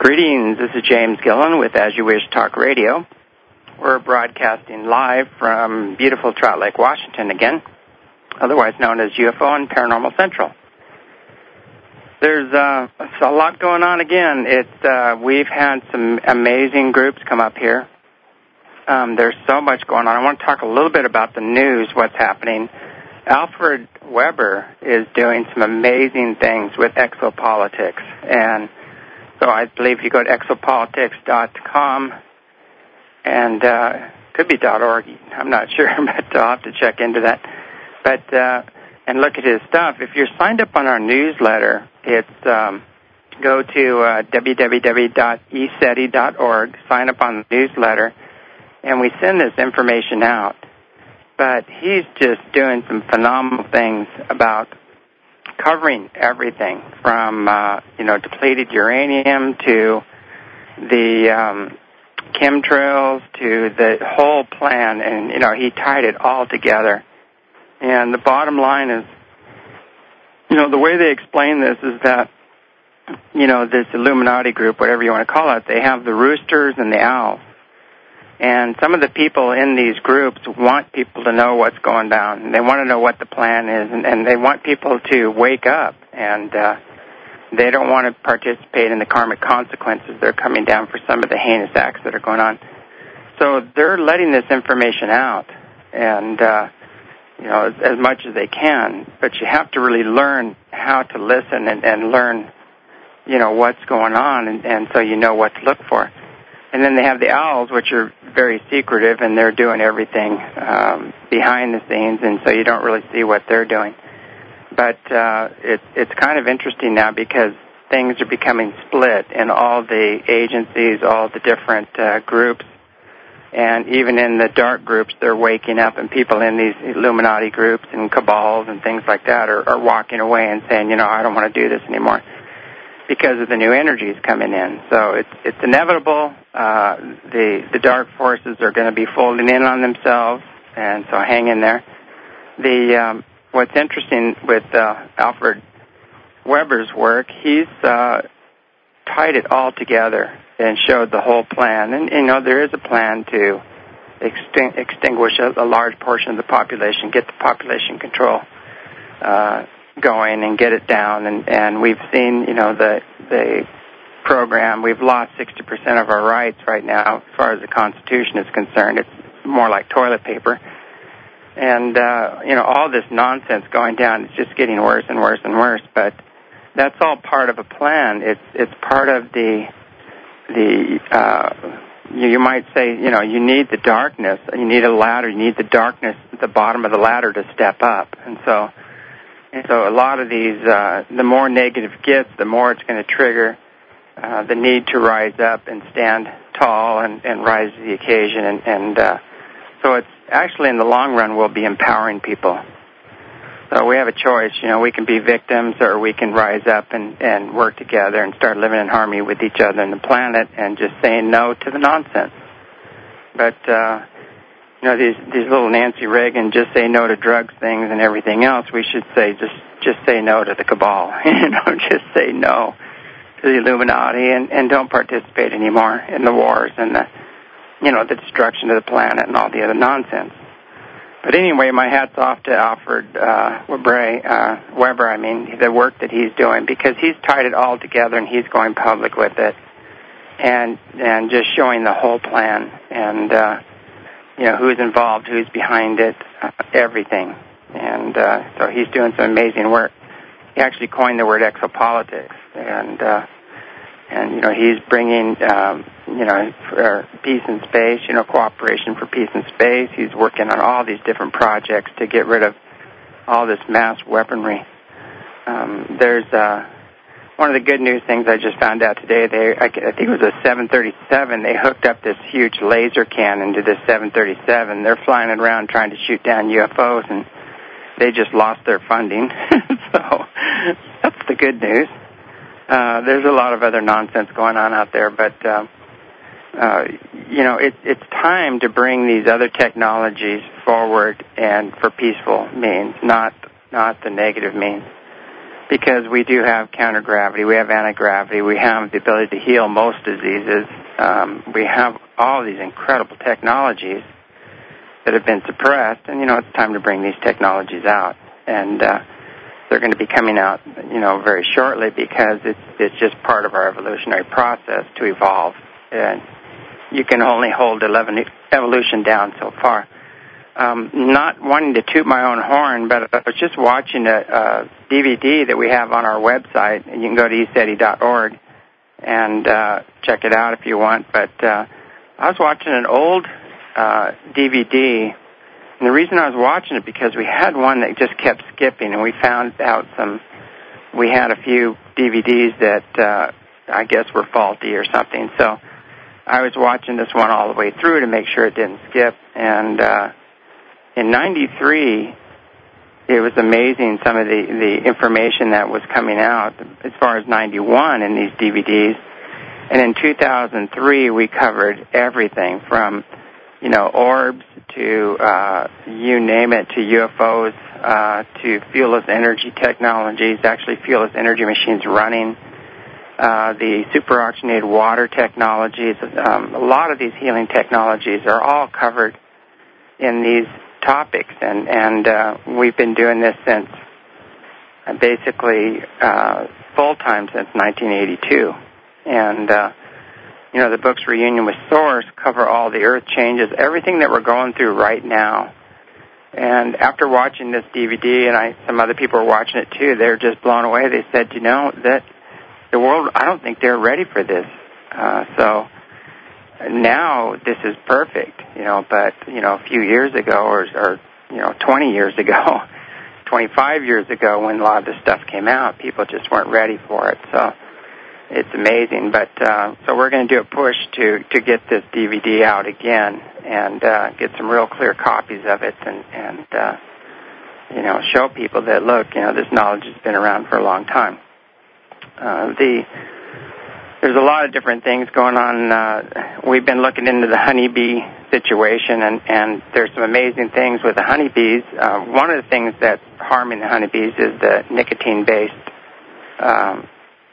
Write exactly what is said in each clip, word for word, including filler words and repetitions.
Greetings, this is James Gillen with As You Wish Talk Radio. We're broadcasting live from beautiful Trout Lake, Washington again, otherwise known as U F O and Paranormal Central. There's uh, a lot going on again. It's, uh, we've had some amazing groups come up here. Um, there's so much going on. I want to talk a little bit about the news, what's happening. Alfred Weber is doing some amazing things with exopolitics, and so I believe you go to exopolitics dot com, and uh, could be .org. I'm not sure, but I'll have to check into that. But uh, and look at his stuff. If you're signed up on our newsletter, it's um, go to uh, w w w dot e seti dot org, sign up on the newsletter, and we send this information out. But he's just doing some phenomenal things about covering everything from, uh, you know, depleted uranium to the um, chemtrails to the whole plan. And, you know, he tied it all together. And the bottom line is, you know, the way they explain this is that, you know, this Illuminati group, whatever you want to call it, they have the roosters and the owls. And some of the people in these groups want people to know what's going down. They want to know what the plan is, and, and they want people to wake up. And uh, they don't want to participate in the karmic consequences that are coming down for some of the heinous acts that are going on. So they're letting this information out, and uh, you know, as, as much as they can. But you have to really learn how to listen and, and learn, you know, what's going on, and, and so you know what to look for. And then they have the owls, which are very secretive, and they're doing everything um, behind the scenes, and so you don't really see what they're doing. But uh, it, it's kind of interesting now because things are becoming split in all the agencies, all the different uh, groups, and even in the dark groups, they're waking up, and people in these Illuminati groups and cabals and things like that are, are walking away and saying, you know, I don't want to do this anymore, because of the new energies coming in. So it's it's inevitable. Uh, the the dark forces are going to be folding in on themselves, and so hang in there. The um, what's interesting with uh, Alfred Weber's work, he's uh, tied it all together and showed the whole plan. And, you know, there is a plan to extin- extinguish a, a large portion of the population, get the population control uh going and get it down, and, and we've seen, you know, the the program. We've lost sixty percent of our rights right now as far as the Constitution is concerned. It's more like toilet paper. And, uh, you know, all this nonsense going down is just getting worse and worse and worse, but that's all part of a plan. It's it's part of the, the uh, you, you might say, you know, you need the darkness, you need a ladder, you need the darkness at the bottom of the ladder to step up. And so And so a lot of these, uh, the more negative gets, the more it's going to trigger uh, the need to rise up and stand tall and, and rise to the occasion. And, and uh, so it's actually, in the long run, will be empowering people. So we have a choice. You know, we can be victims, or we can rise up and, and work together and start living in harmony with each other and the planet, and just saying no to the nonsense. But uh You know, these these little Nancy Reagan just say no to drugs things and everything else, we should say just just say no to the cabal. You know, just say no to the Illuminati, and, and don't participate anymore in the wars and the, you know, the destruction of the planet and all the other nonsense. But anyway, my hat's off to Alfred uh, Weber, uh, Weber, I mean, the work that he's doing, because he's tied it all together and he's going public with it, and and just showing the whole plan, and uh you know, who's involved, who's behind it, uh, everything. And uh, so he's doing some amazing work. He actually coined the word exopolitics, and, uh, and you know, he's bringing, um, you know, for peace in space, you know, cooperation for peace in space. He's working on all these different projects to get rid of all this mass weaponry. Um, there's uh, one of the good news things I just found out today. They, I, I think it was a seven thirty-seven. They hooked up this huge laser cannon to this seven thirty-seven. They're flying it around trying to shoot down U F Os, and they just lost their funding. So that's the good news. Uh, there's a lot of other nonsense going on out there, but uh, uh, you know, it, it's time to bring these other technologies forward and for peaceful means, not not the negative means. because we do have counter-gravity, we have anti-gravity, we have the ability to heal most diseases. Um, we have all these incredible technologies that have been suppressed, and, you know, it's time to bring these technologies out. And uh, they're going to be coming out, you know, very shortly because it's, it's just part of our evolutionary process to evolve. And you can only hold evolution down so far. Um, not wanting to toot my own horn, but I was just watching a, a D V D that we have on our website, and you can go to e seti dot org and uh, check it out if you want. But uh, I was watching an old uh, D V D, and the reason I was watching it because we had one that just kept skipping, and we found out some. We had a few D V Ds that uh, I guess were faulty or something. So I was watching this one all the way through to make sure it didn't skip, and uh, in ninety-three, it was amazing some of the, the information that was coming out as far as ninety-one in these D V Ds. And in two thousand three, we covered everything from, you know, orbs to, uh, you name it, to U F Os, uh, to fuelless energy technologies, actually fuelless energy machines running, uh, the superoxygenated water technologies. Um, a lot of these healing technologies are all covered in these topics, and, and uh, we've been doing this since uh, basically uh, full-time since nineteen eighty-two. And, uh, you know, the books Reunion with Source cover all the earth changes, everything that we're going through right now. And after watching this D V D, and I, some other people are watching it too, they're just blown away. They said, you know, that the world, I don't think they're ready for this. Uh, so now this is perfect, you know, but, you know, a few years ago or, or you know, twenty years ago, twenty-five years ago when a lot of this stuff came out, people just weren't ready for it. So it's amazing. But uh, so we're going to do a push to, to get this D V D out again and uh, get some real clear copies of it and, and uh, you know, show people that, look, you know, this knowledge has been around for a long time. Uh, the There's a lot of different things going on. Uh, we've been looking into the honeybee situation, and, and there's some amazing things with the honeybees. Uh, one of the things that's harming the honeybees is the nicotine-based um,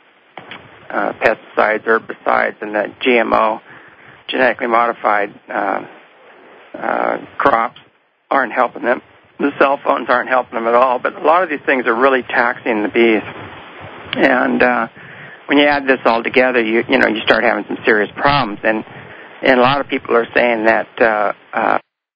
uh, pesticides, herbicides, and the G M O, genetically modified uh, uh, crops aren't helping them. The cell phones aren't helping them at all, but a lot of these things are really taxing the bees. And uh, when you add this all together, you you know you start having some serious problems, and and a lot of people are saying that. Uh, uh,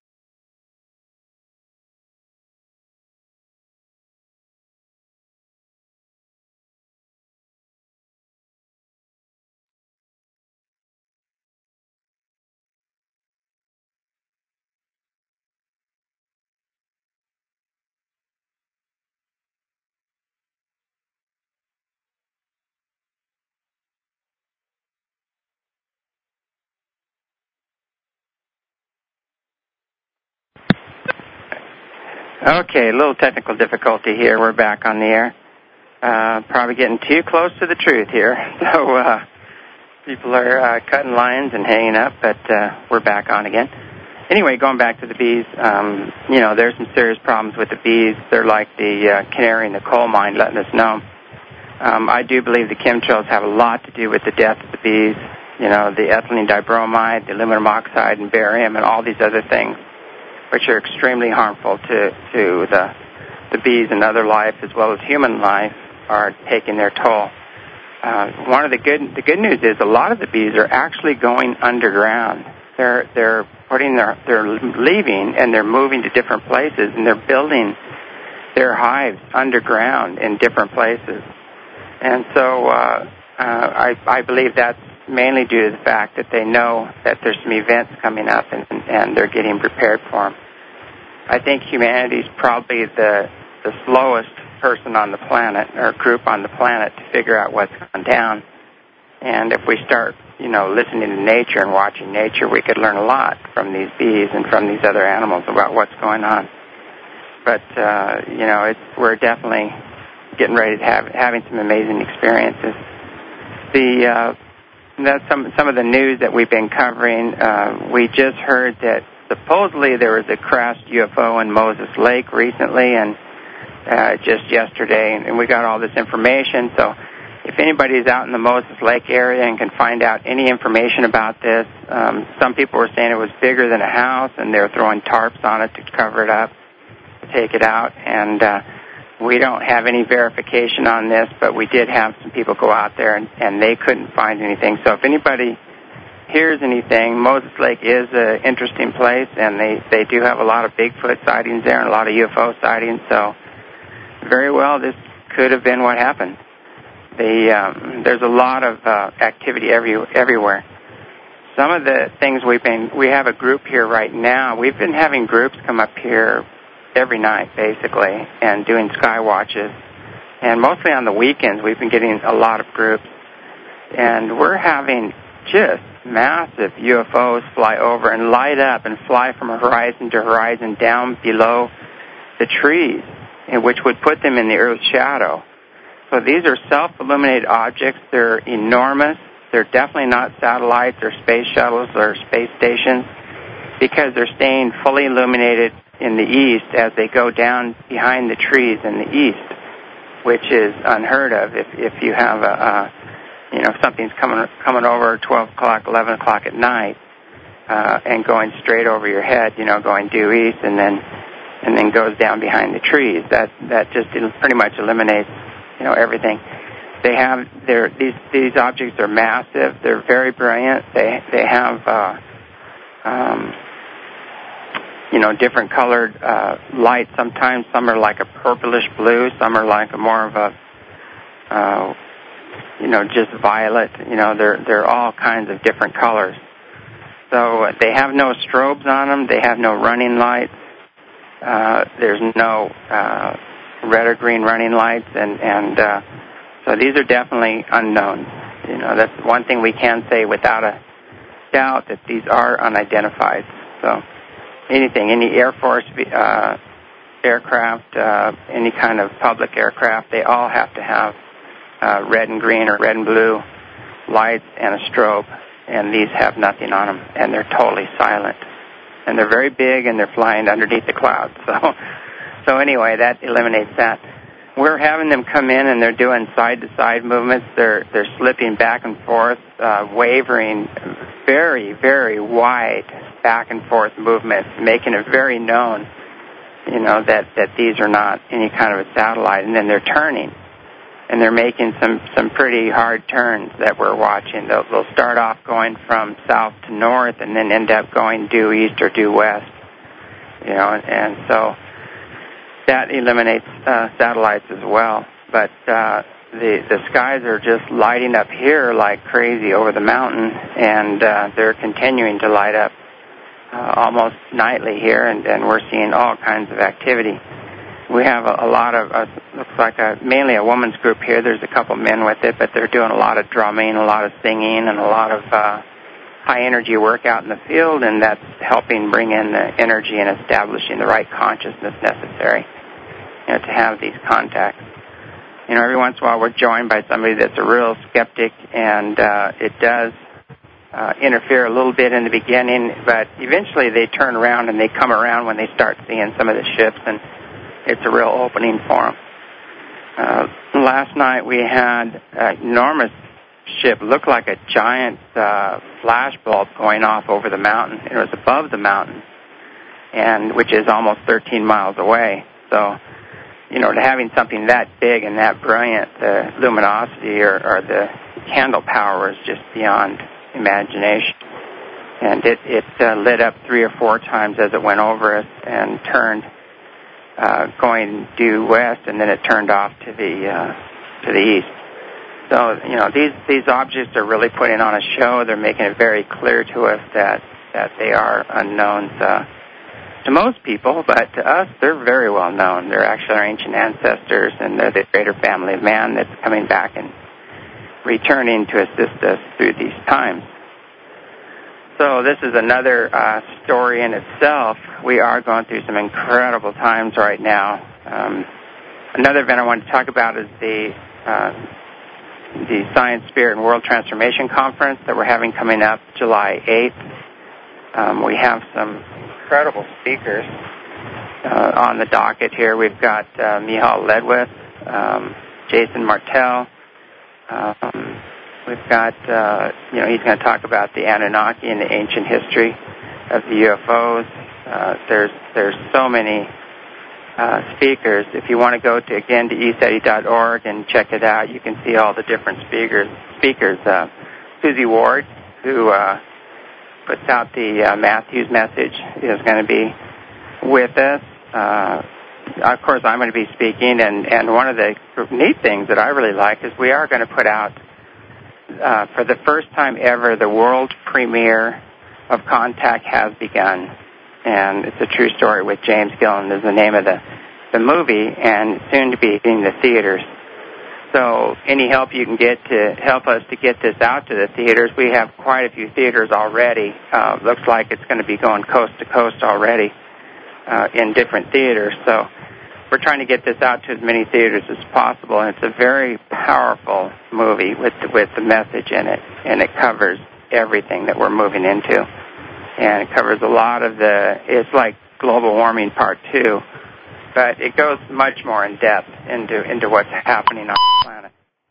okay, a little technical difficulty here. We're back on the air. Uh, probably getting too close to the truth here, so uh, people are uh, cutting lines and hanging up, but uh, we're back on again. Anyway, going back to the bees, um, you know, there's some serious problems with the bees. They're like the uh, canary in the coal mine letting us know. Um, I do believe the chemtrails have a lot to do with the death of the bees, you know, the ethylene dibromide, the aluminum oxide, and barium, and all these other things, which are extremely harmful to, to the, the bees and other life as well as human life, are taking their toll. Uh, one of the good the good news is a lot of the bees are actually going underground. They're they're putting their they're leaving and they're moving to different places, and they're building their hives underground in different places. And so uh, uh, I I believe that's mainly due to the fact that they know that there's some events coming up, and, and they're getting prepared for them. I think humanity's probably the the slowest person on the planet, or group on the planet, to figure out what's going down. And if we start, you know, listening to nature and watching nature, we could learn a lot from these bees and from these other animals about what's going on. But, uh, you know, it's, we're definitely getting ready to have having some amazing experiences. The uh, that's some some of the news that we've been covering. Uh, we just heard that supposedly there was a crashed U F O in Moses Lake recently, and uh, just yesterday, and we got all this information. So if anybody's out in the Moses Lake area and can find out any information about this, um, some people were saying it was bigger than a house, and they were throwing tarps on it to cover it up, take it out. And uh, we don't have any verification on this, but we did have some people go out there, and, and they couldn't find anything. So if anybody hears anything, Moses Lake is an interesting place, and they, they do have a lot of Bigfoot sightings there and a lot of U F O sightings. So very well, this could have been what happened. The, um, there's a lot of uh, activity every, everywhere. Some of the things we've been, we have a group here right now. We've been having groups come up here every night, basically, and doing sky watches. And mostly on the weekends, we've been getting a lot of groups. And we're having just massive U F Os fly over and light up and fly from horizon to horizon down below the trees, which would put them in the Earth's shadow. So these are self-illuminated objects. They're enormous. They're definitely not satellites or space shuttles or space stations, because they're staying fully illuminated in the east as they go down behind the trees in the east, which is unheard of. If if you have a, a you know, something's coming coming over twelve o'clock, eleven o'clock at night, uh, and going straight over your head, you know, going due east, and then and then goes down behind the trees. That that just pretty much eliminates, you know, everything. They have their these these objects are massive. They're very brilliant. They they have uh, um, you know, different colored uh, light. Sometimes some are like a purplish blue. Some are like a more of a uh, you know, just violet. You know, they're they're all kinds of different colors. So uh, they have no strobes on them. They have no running lights. Uh, there's no uh, red or green running lights, and and uh, so these are definitely unknown. You know, that's one thing we can say without a doubt, that these are unidentified. So anything, any Air Force uh, aircraft, uh, any kind of public aircraft, they all have to have uh, red and green or red and blue lights and a strobe, and these have nothing on them, and they're totally silent. And they're very big, and they're flying underneath the clouds. So, so anyway, that eliminates that. We're having them come in, and they're doing side-to-side movements. They're they're slipping back and forth, uh, wavering, very, very wide back and forth movements, making it very known, you know, that, that these are not any kind of a satellite. And then they're turning, and they're making some, some pretty hard turns that we're watching. They'll, they'll start off going from south to north and then end up going due east or due west, you know, and, and so that eliminates uh, satellites as well. But uh, the the skies are just lighting up here like crazy over the mountain, and uh, they're continuing to light up uh, almost nightly here, and, and we're seeing all kinds of activity. We have a, a lot of, uh, looks like a, mainly a woman's group here. There's a couple men with it, but they're doing a lot of drumming, a lot of singing, and a lot of uh, high-energy work out in the field, and that's helping bring in the energy and establishing the right consciousness necessary, you know, to have these contacts. You know, every once in a while we're joined by somebody that's a real skeptic, and uh, it does uh, interfere a little bit in the beginning, but eventually they turn around and they come around when they start seeing some of the ships, and it's a real opening for them. Uh, last night we had an enormous ship, looked like a giant uh, flash bulb going off over the mountain. It was above the mountain, and which is almost thirteen miles away. So, you know, to having something that big and that brilliant, the luminosity or, or the candle power is just beyond imagination. And it, it uh, lit up three or four times as it went over us and turned uh, going due west, and then it turned off to the uh, to the east. So, you know, these these objects are really putting on a show. They're making it very clear to us that, that they are unknowns uh, to most people, but to us, they're very well known. They're actually our ancient ancestors, and they're the greater family of man that's coming back and returning to assist us through these times. So this is another uh, story in itself. We are going through some incredible times right now. Um, another event I want to talk about is the uh, the Science, Spirit, and World Transformation Conference that we're having coming up July eighth. Um, we have some incredible speakers, uh, on the docket here. We've got uh, Michal Ledwith, um, Jason Martell. Um, we've got, uh, you know, he's going to talk about the Anunnaki and the ancient history of the U F Os. Uh, there's there's so many uh, speakers. If you want to go to, again, to e seti dot org and check it out, you can see all the different speakers. Speakers. Uh, Susie Ward, who uh, puts out the uh, Matthews message, is going to be with us. Uh, of course, I'm going to be speaking, and, and one of the neat things that I really like is we are going to put out, uh, for the first time ever, the world premiere of Contact has begun. And it's a true story with James Gillen is the name of the, the movie, and soon to be in the theaters. So any help you can get to help us to get this out to the theaters, we have quite a few theaters already. Uh, looks like it's going to be going coast to coast already uh, in different theaters. So we're trying to get this out to as many theaters as possible. And it's a very powerful movie with the, with the message in it, and it covers everything that we're moving into. And it covers a lot of the, it's like global warming part two. But it goes much more in depth into into what's happening on the planet.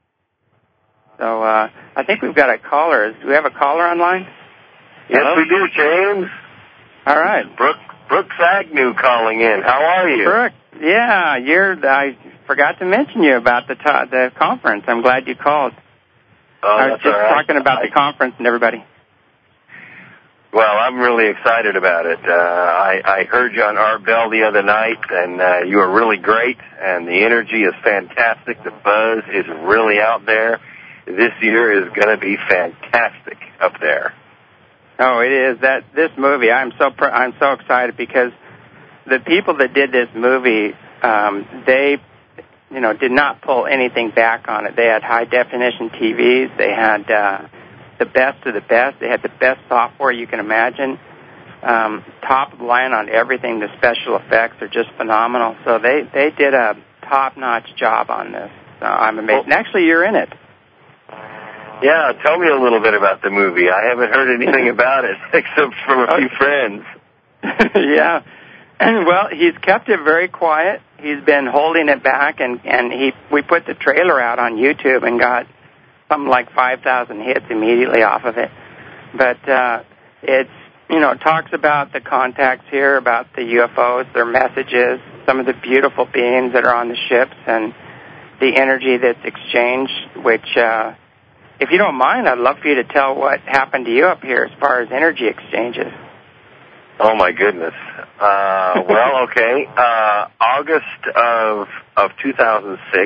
So uh, I think we've got a caller. Do we have a caller online? Yes, Hello? we do, James. All right. Brooke, Brooks Agnew calling in. How are you? Brooke, yeah, you're. I forgot to mention you about the to- the conference. I'm glad you called. Oh, I was that's just all right. talking about I, the conference and everybody. Well, I'm really excited about it. Uh, I, I heard you on Art Bell the other night, and uh, you were really great, and the energy is fantastic. The buzz is really out there. This year is going to be fantastic up there. Oh, it is. That this movie, I'm so pr- I'm so excited because the people that did this movie, um, they, you know, did not pull anything back on it. They had high definition T Vs. They had uh, the best of the best. They had the best software you can imagine. Um, top of the line on everything. The special effects are just phenomenal. So they, they did a top-notch job on this. So I'm amazed. Well, and actually, you're in it. Yeah, tell me a little bit about the movie. I haven't heard anything about it except from a few friends. Yeah. Well, he's kept it very quiet. He's been holding it back, and, and he we put the trailer out on YouTube and got something like five thousand hits immediately off of it. But uh, it's, you know, it talks about the contacts here, about the U F Os, their messages, some of the beautiful beings that are on the ships, and the energy that's exchanged, which, uh, if you don't mind, I'd love for you to tell what happened to you up here as far as energy exchanges. Oh, my goodness. Uh, well, okay. Uh, August of, of two thousand six,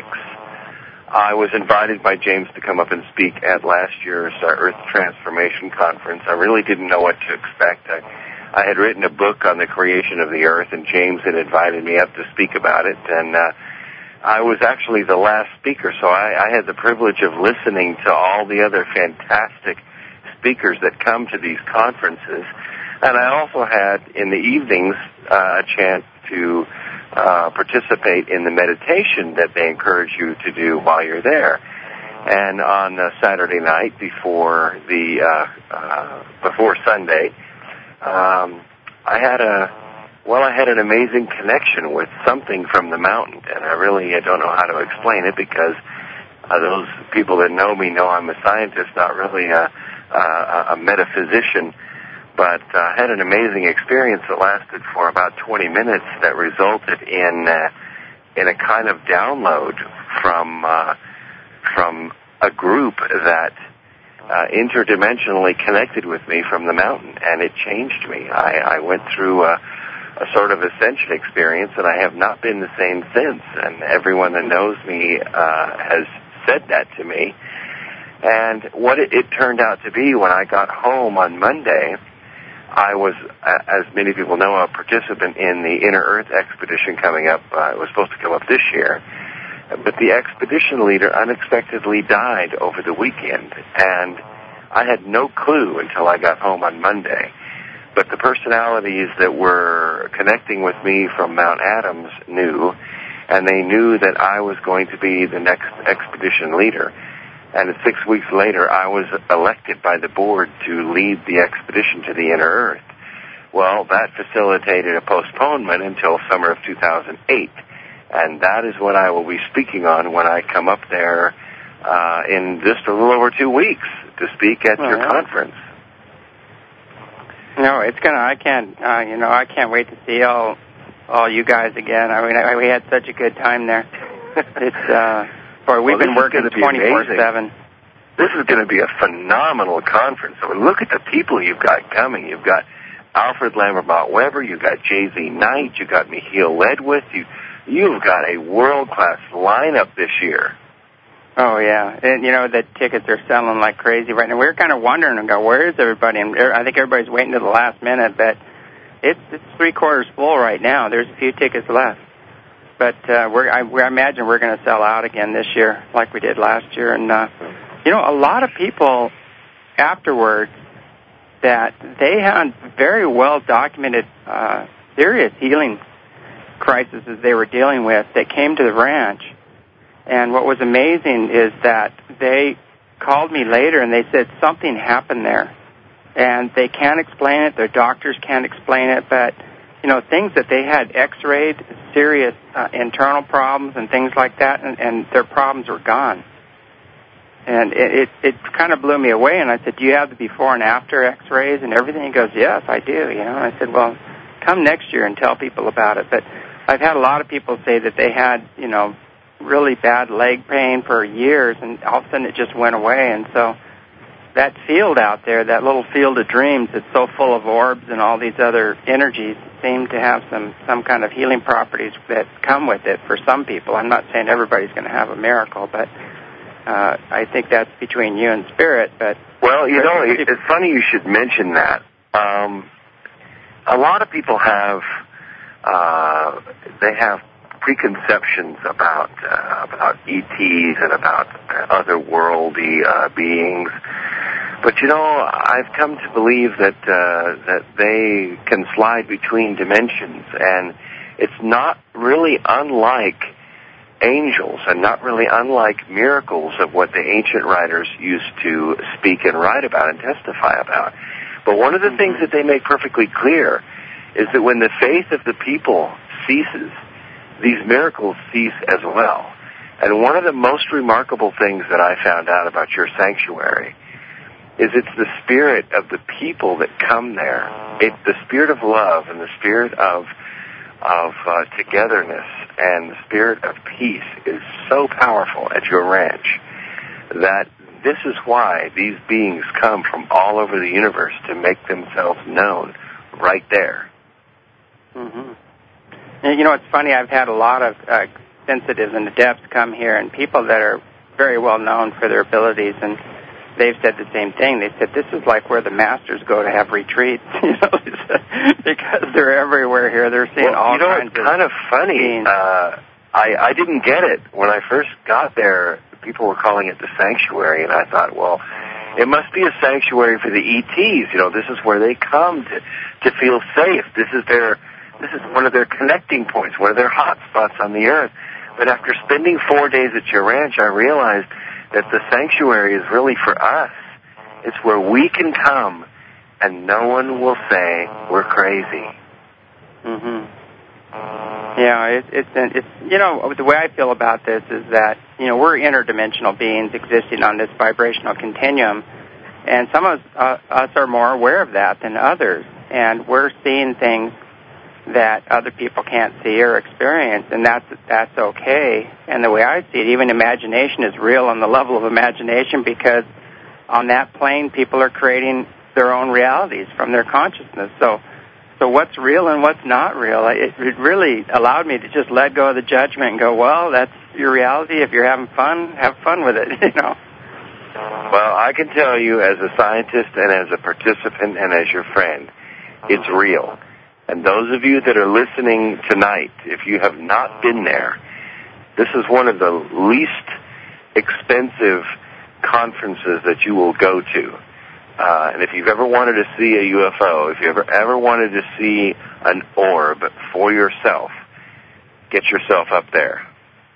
I was invited by James to come up and speak at last year's uh, Earth Transformation Conference. I really didn't know what to expect. I, I had written a book on the creation of the Earth, and James had invited me up to speak about it, and uh, I was actually the last speaker, so I, I had the privilege of listening to all the other fantastic speakers that come to these conferences. And I also had, in the evenings, uh, a chance to uh, participate in the meditation that they encourage you to do while you're there. And on uh, Saturday night before the uh, uh, before Sunday, um, I had a well, I had an amazing connection with something from the mountain, and I really I don't know how to explain it because uh, those people that know me know I'm a scientist, not really a, a, a metaphysician. But uh, I had an amazing experience that lasted for about twenty minutes that resulted in uh, in a kind of download from uh, from a group that uh, interdimensionally connected with me from the mountain, and it changed me. I, I went through a, a sort of ascension experience, and I have not been the same since. And everyone that knows me uh, has said that to me. And what it, it turned out to be when I got home on Monday, I was, as many people know, a participant in the Inner Earth expedition coming up. Uh, it was supposed to come up this year. But the expedition leader unexpectedly died over the weekend, and I had no clue until I got home on Monday. But the personalities that were connecting with me from Mount Adams knew, and they knew that I was going to be the next expedition leader. And six weeks later, I was elected by the board to lead the expedition to the Inner Earth. Well, that facilitated a postponement until summer of two thousand eight. And that is what I will be speaking on when I come up there uh, in just a little over two weeks to speak at oh, your yeah. conference. No, it's gonna. I can't. Uh, you know, I can't wait to see all, all you guys again. I mean, I, we had such a good time there. It's, uh, boy, we've well, been working twenty-four seven. This is going to be a phenomenal conference. I mean, look at the people you've got coming. You've got Alfred Lambermont Weber. You've got J Z Knight. You've got Michiel Ledwith. You. You've got a world-class lineup this year. Oh, yeah. And, you know, the tickets are selling like crazy right now. We were kind of wondering and go, where is everybody? And I think everybody's waiting to the last minute, but it's it's three-quarters full right now. There's a few tickets left. But uh, we're, I, we, I imagine we're going to sell out again this year like we did last year. And, uh, you know, a lot of people afterwards that they had very well-documented uh, serious healing crises they were dealing with that came to the ranch. And what was amazing is that they called me later and they said something happened there. And they can't explain it, their doctors can't explain it, but, you know, things that they had x-rayed, serious uh, internal problems and things like that, and, and their problems were gone. And it, it, it kind of blew me away, and I said, do you have the before and after x-rays and everything? He goes, yes, I do, you know. And I said, well, come next year and tell people about it. But I've had a lot of people say that they had, you know, really bad leg pain for years, and all of a sudden it just went away. And so that field out there, that little field of dreams that's so full of orbs and all these other energies, seem to have some, some kind of healing properties that come with it for some people. I'm not saying everybody's going to have a miracle, but uh, I think that's between you and Spirit. But well, you know, it's funny you should mention that. Um, a lot of people have... Uh, they have preconceptions about uh, about E Ts and about otherworldly uh, beings, but you know, I've come to believe that uh, that they can slide between dimensions, and it's not really unlike angels, and not really unlike miracles of what the ancient writers used to speak and write about and testify about. But one of the things that they make perfectly clear is that when the faith of the people ceases, these miracles cease as well. And one of the most remarkable things that I found out about your sanctuary is it's the spirit of the people that come there. It's the spirit of love and the spirit of of uh, togetherness and the spirit of peace is so powerful at your ranch that this is why these beings come from all over the universe to make themselves known right there. Mm-hmm. And, you know, it's funny, I've had a lot of uh, sensitives and adepts come here, and people that are very well known for their abilities, and they've said the same thing. They said, this is like where the masters go to have retreats, you know, because they're everywhere here. They're seeing well, all you know, kinds it's of kind of funny. Uh, I, I didn't get it. When I first got there, people were calling it the sanctuary, and I thought, well, it must be a sanctuary for the E Ts. You know, this is where they come to, to feel safe. This is their... This is one of their connecting points, one of their hot spots on the earth. But after spending four days at your ranch, I realized that the sanctuary is really for us. It's where we can come and no one will say we're crazy. Mm-hmm. Yeah, it, it's, it's, you know, the way I feel about this is that, you know, we're interdimensional beings existing on this vibrational continuum, and some of us, uh, us are more aware of that than others, and we're seeing things that other people can't see or experience, and that's that's okay. And the way I see it, even imagination is real on the level of imagination, because on that plane, people are creating their own realities from their consciousness. So, so what's real and what's not real? It, it really allowed me to just let go of the judgment and go, well, that's your reality. If you're having fun, have fun with it, you know. Well, I can tell you, as a scientist and as a participant and as your friend, it's real. And those of you that are listening tonight, if you have not been there, this is one of the least expensive conferences that you will go to. Uh, and if you've ever wanted to see a U F O, if you ever ever wanted to see an orb for yourself, get yourself up there.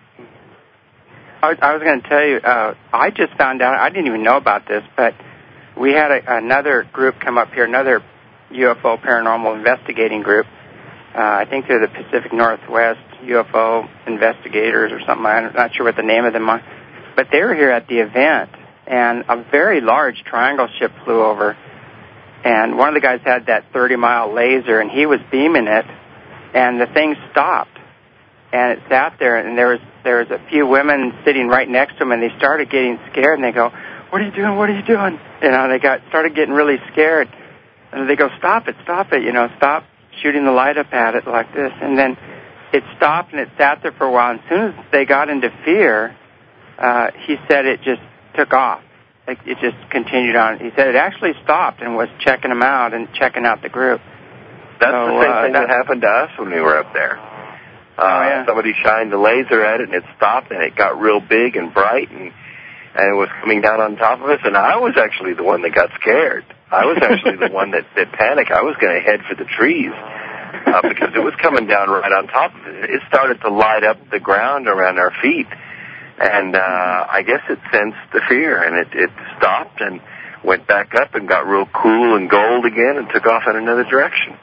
I, I was going to tell you, uh, I just found out, I didn't even know about this, but we had a, another group come up here, another U F O Paranormal Investigating Group. Uh, I think they're the Pacific Northwest U F O Investigators or something. I'm not sure what the name of them are. But they were here at the event, and a very large triangle ship flew over. And one of the guys had that thirty-mile laser, and he was beaming it, and the thing stopped. And it sat there, and there was there was a few women sitting right next to him, and they started getting scared, and they go, "What are you doing? What are you doing?" You know, they got started getting really scared. And they go, "Stop it, stop it, you know, stop shooting the light up at it like this." And then it stopped, and it sat there for a while. And as soon as they got into fear, uh, he said it just took off. Like it just continued on. He said it actually stopped and was checking them out and checking out the group. That's so, the same uh, thing that happened to us when we were up there. Uh, oh, yeah. Somebody shined the laser at it, and it stopped, and it got real big and bright, and, and it was coming down on top of us, and I was actually the one that got scared. I was actually the one that, that panicked. I was going to head for the trees uh, because it was coming down right on top of it. It started to light up the ground around our feet. And uh, I guess it sensed the fear, and it, it stopped and went back up and got real cool and gold again and took off in another direction.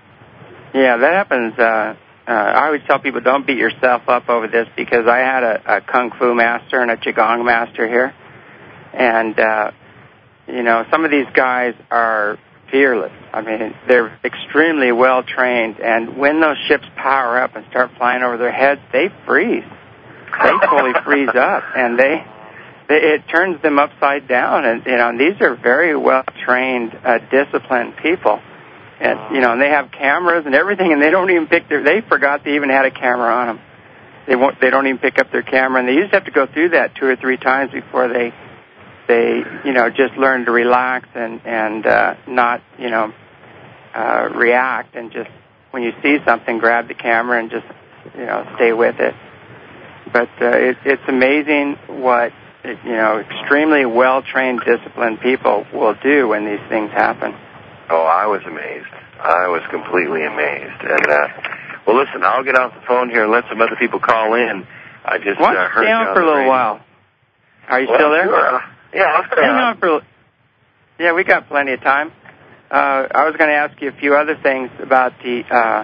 Yeah, that happens. Uh, uh, I always tell people don't beat yourself up over this because I had a, a Kung Fu master and a Qigong master here. And, uh, you know, some of these guys are fearless. I mean, they're extremely well trained. And when those ships power up and start flying over their heads, they freeze. They fully freeze up, and they, they it turns them upside down. And you know, and these are very well trained, uh, disciplined people, and you know, and they have cameras and everything, and they don't even pick their. They forgot they even had a camera on them. They won't. They don't even pick up their camera, and they usually have to go through that two or three times before they, they you know, just learn to relax and and uh, not you know, uh, react, and just when you see something, grab the camera and just you know, stay with it. But uh, it, it's amazing what, you know, extremely well-trained, disciplined people will do when these things happen. Oh, I was amazed. I was completely amazed. And, uh, well, listen, I'll get off the phone here and let some other people call in. I just Why uh, don't you heard stay you on on for a the little radio. while? Are you well, still there? Sure. Yeah, I'll stay Hang on. on for. Yeah, we got plenty of time. Uh, I was going to ask you a few other things about the uh,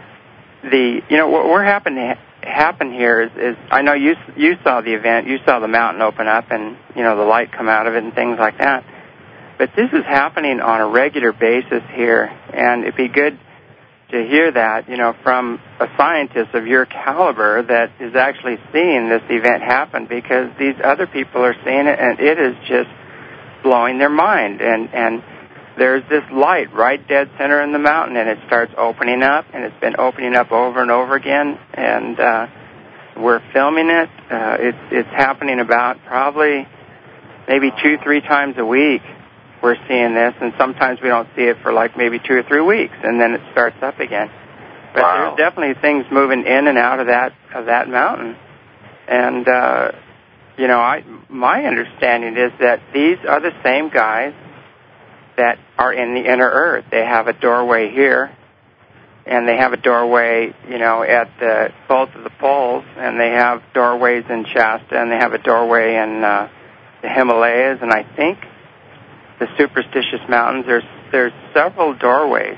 the. You know, what we're happening. happen here is, is I know you you saw the event, you saw the mountain open up and, you know, the light come out of it and things like that. But this is happening on a regular basis here, and it'd be good to hear that, you know, from a scientist of your caliber that is actually seeing this event happen, because these other people are seeing it, and it is just blowing their mind. And, and there's this light right dead center in the mountain, and it starts opening up, and it's been opening up over and over again, and uh, we're filming it. Uh, it's, it's happening about probably maybe two, three times a week we're seeing this, and sometimes we don't see it for like maybe two or three weeks, and then it starts up again. But wow. There's definitely things moving in and out of that of that mountain. And, uh, you know, I my understanding is that these are the same guys that are in the inner earth. They have a doorway here, and they have a doorway, you know, at the, both of the poles, and they have doorways in Shasta, and they have a doorway in uh, the Himalayas, and I think the Superstitious Mountains. There's there's several doorways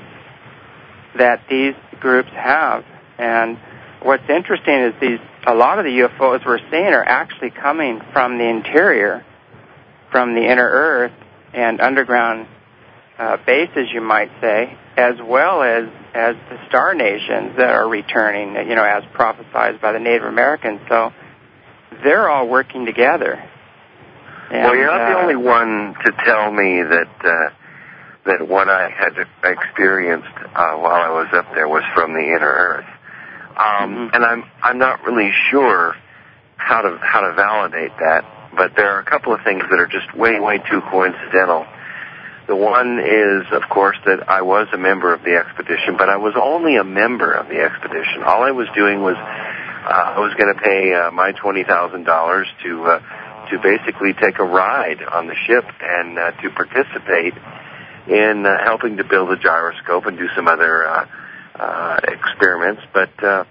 that these groups have, and what's interesting is these a lot of the U F Os we're seeing are actually coming from the interior, from the inner earth and underground uh, bases, you might say, as well as as the star nations that are returning, you know, as prophesied by the Native Americans. So they're all working together. And, well, you're not uh, the only one to tell me that uh, that what I had experienced uh, while I was up there was from the inner earth, um, mm-hmm. and I'm I'm not really sure how to how to validate that. But there are a couple of things that are just way way too coincidental. The one is, of course, that I was a member of the expedition, but I was only a member of the expedition. All I was doing was uh, I was going to pay uh, my twenty thousand dollars to uh, to basically take a ride on the ship and uh, to participate in uh, helping to build a gyroscope and do some other uh, uh, experiments. But uh,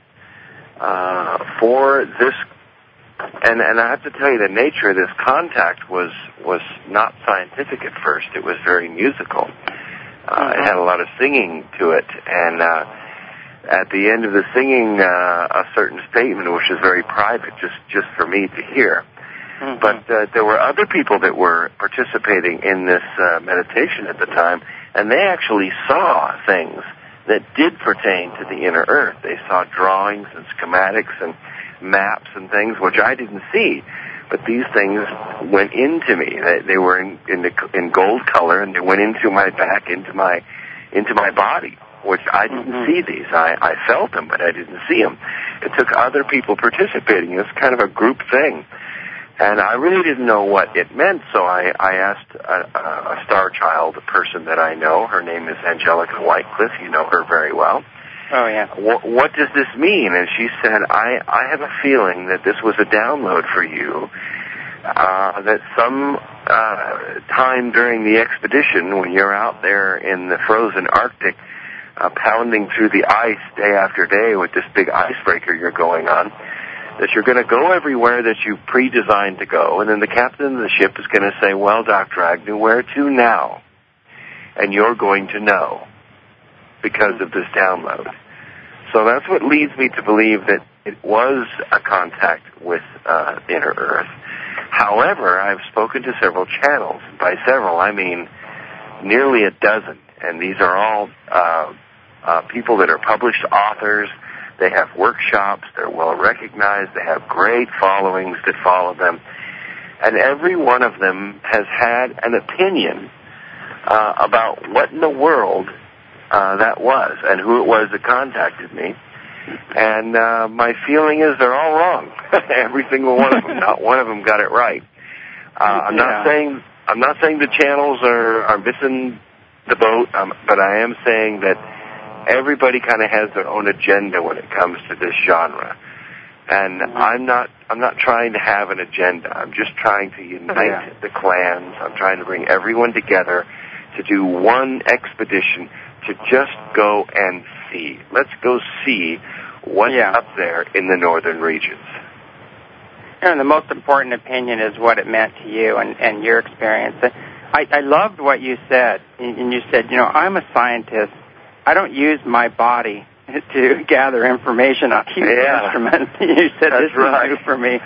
uh, for this, and, and I have to tell you, the nature of this contact was was not scientific at first. It was very musical. Uh, it had a lot of singing to it, and uh, at the end of the singing, uh, a certain statement, which is very private, just, just for me to hear. Mm-hmm. But uh, there were other people that were participating in this uh, meditation at the time, and they actually saw things that did pertain to the inner earth. They saw drawings and schematics and maps and things, which I didn't see. But these things went into me. They, they were in, in, the, in gold color, and they went into my back, into my, into my body, which I didn't mm-hmm. see these. I, I felt them, but I didn't see them. It took other people participating. It was kind of a group thing. And I really didn't know what it meant, so I, I asked a, a star child, a person that I know. Her name is Angelica Whitecliffe. You know her very well. Oh, yeah. What, what does this mean? And she said, I, I have a feeling that this was a download for you, uh, that some uh, time during the expedition, when you're out there in the frozen Arctic, uh, pounding through the ice day after day with this big icebreaker you're going on, that you're going to go everywhere that you pre-designed to go, and then the captain of the ship is going to say, well, Doctor Agnew, where to now? And you're going to know because of this download. So that's what leads me to believe that it was a contact with uh, inner Earth. However, I've spoken to several channels. By several, I mean nearly a dozen, and these are all uh, uh, people that are published authors. They have workshops. They're well recognized. They have great followings that follow them. And every one of them has had an opinion uh, about what in the world uh, that was and who it was that contacted me. And uh, my feeling is they're all wrong. Every single one of them. Not one of them got it right. Uh, I'm yeah. not saying I'm not saying the channels are, are missing the boat, um, but I am saying that everybody kind of has their own agenda when it comes to this genre, and mm-hmm. I'm not. I'm not trying to have an agenda. I'm just trying to unite yeah. the clans. I'm trying to bring everyone together to do one expedition to just go and see. Let's go see what's yeah. up there in the northern regions. And the most important opinion is what it meant to you and, and your experience. I, I loved what you said, and you said, you know, I'm a scientist. I don't use my body to gather information on human yeah. instruments. You said That's this right. is new for me.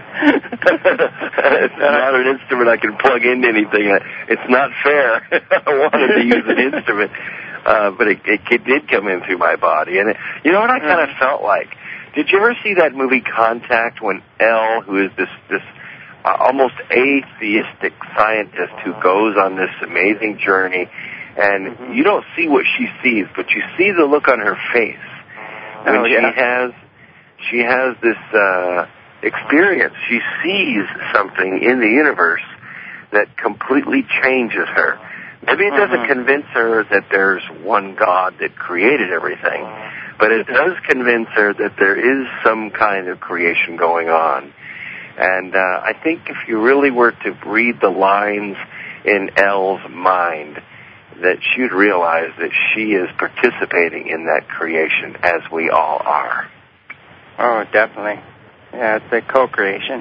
It's not an instrument I can plug into anything. It's not fair. I wanted to use an instrument, uh, but it, it, it did come in through my body. And it, you know what I kind of mm. felt like? Did you ever see that movie Contact when Elle, who is this this uh, almost atheistic scientist who goes on this amazing journey, and mm-hmm. you don't see what she sees, but you see the look on her face when oh, yeah. she has she has this uh, experience. She sees something in the universe that completely changes her. Maybe it doesn't mm-hmm. convince her that there's one God that created everything, but it does convince her that there is some kind of creation going on. And uh, I think if you really were to read the lines in Elle's mind, that she'd realize that she is participating in that creation as we all are. Oh, definitely. Yeah, it's a co-creation.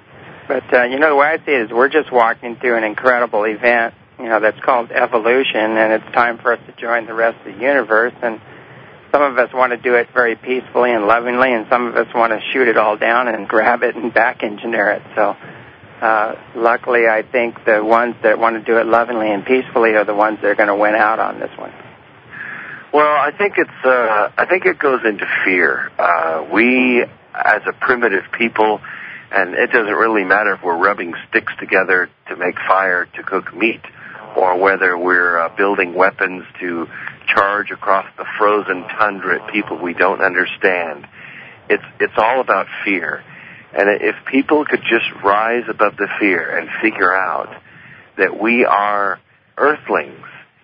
But, uh, you know, the way I see it is we're just walking through an incredible event, you know, that's called evolution, and it's time for us to join the rest of the universe. And some of us want to do it very peacefully and lovingly, and some of us want to shoot it all down and grab it and back engineer it. So uh, luckily, I think the ones that want to do it lovingly and peacefully are the ones that are going to win out on this one. Well, I think it's uh, I think it goes into fear. Uh, we, as a primitive people, and it doesn't really matter if we're rubbing sticks together to make fire to cook meat, or whether we're uh, building weapons to charge across the frozen tundra at people we don't understand. It's it's all about fear. And if people could just rise above the fear and figure out that we are earthlings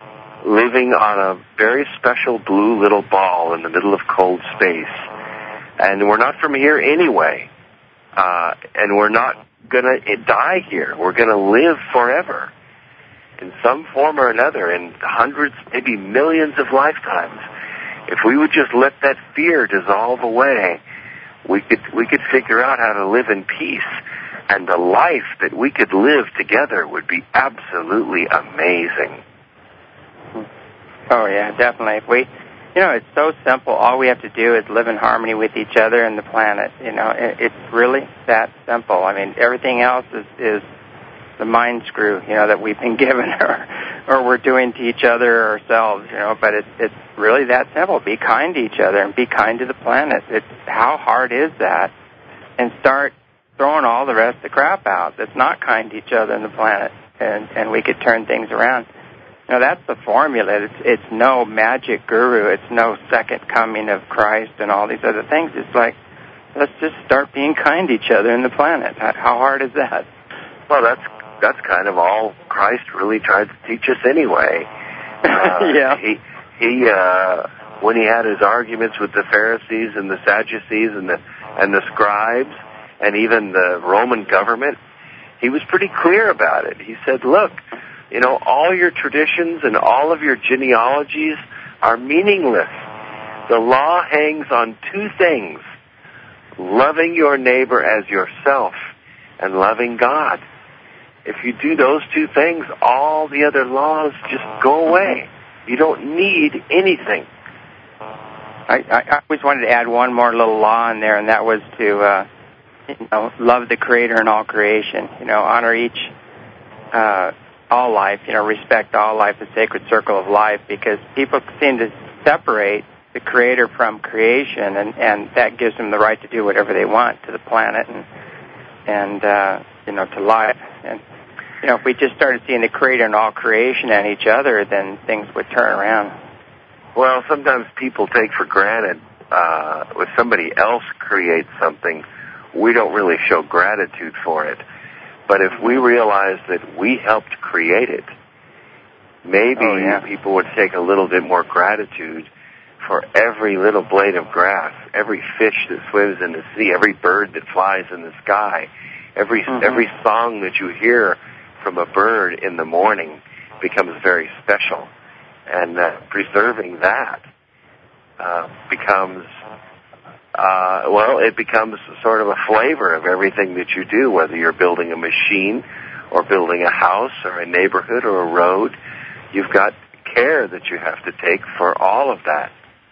living on a very special blue little ball in the middle of cold space, and we're not from here anyway, uh, and we're not going to die here. We're going to live forever in some form or another, in hundreds, maybe millions of lifetimes. If we would just let that fear dissolve away, we could we could figure out how to live in peace, and the life that we could live together would be absolutely amazing. Oh, yeah, definitely. If we, you know, it's so simple. All we have to do is live in harmony with each other and the planet. You know, it, it's really that simple. I mean, everything else is, is the mind screw, you know, that we've been given or, or we're doing to each other or ourselves, you know, but it's, it's really that simple. Be kind to each other and be kind to the planet. It's, how hard is that? And start throwing all the rest of the crap out that's not kind to each other and the planet, and, and we could turn things around. You know, that's the formula. It's, it's no magic guru. It's no second coming of Christ and all these other things. It's like, let's just start being kind to each other and the planet. How hard is that? Well, that's that's kind of all Christ really tried to teach us anyway. Uh, yeah. He he uh, when he had his arguments with the Pharisees and the Sadducees and the and the scribes and even the Roman government, he was pretty clear about it. He said, "Look, you know, all your traditions and all of your genealogies are meaningless. The law hangs on two things: loving your neighbor as yourself and loving God. If you do those two things, all the other laws just go away. You don't need anything." I, I always wanted to add one more little law in there, and that was to uh, you know, love the Creator in all creation. You know, honor each, uh, all life. You know, respect all life, the sacred circle of life, because people seem to separate the Creator from creation, and, and that gives them the right to do whatever they want to the planet and and uh, you know, to life. And you know, if we just started seeing the Creator in all creation and each other, then things would turn around. Well, sometimes people take for granted uh, if somebody else creates something, we don't really show gratitude for it. But if we realize that we helped create it, maybe oh, yeah. people would take a little bit more gratitude for every little blade of grass, every fish that swims in the sea, every bird that flies in the sky, every mm-hmm. every song that you hear from a bird in the morning becomes very special. And uh, preserving that uh, becomes, uh, well, it becomes sort of a flavor of everything that you do, whether you're building a machine or building a house or a neighborhood or a road. You've got care that you have to take for all of that.